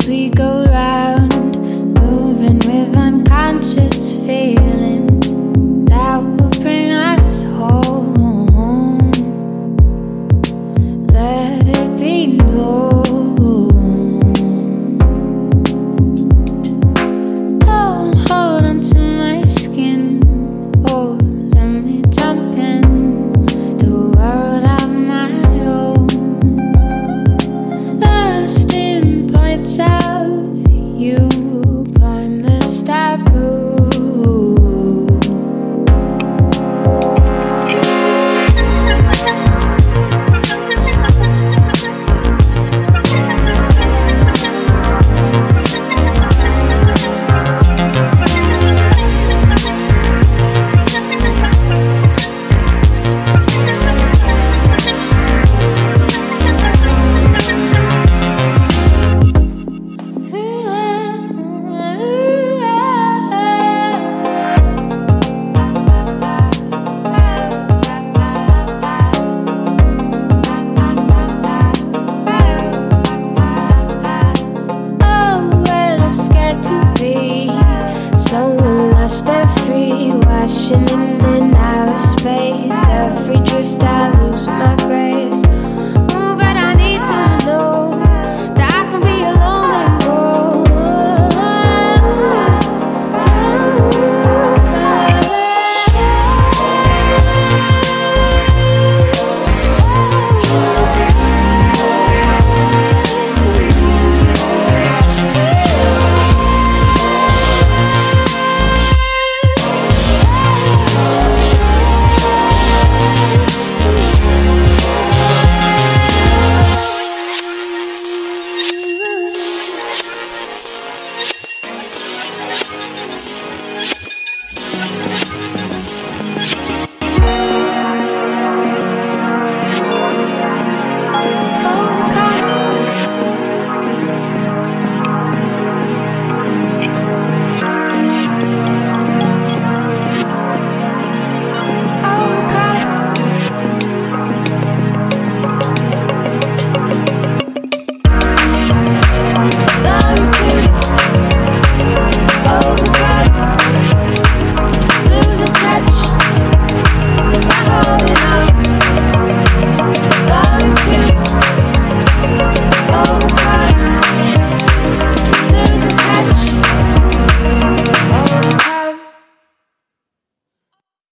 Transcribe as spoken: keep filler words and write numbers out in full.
as we go round, moving with unconscious feelings that will bring us home. Let it be known. Don't hold onto my skin. Oh, let me jump in the world of my own. Lost in points of view, pointless taboo. So we're lost and free, washing in the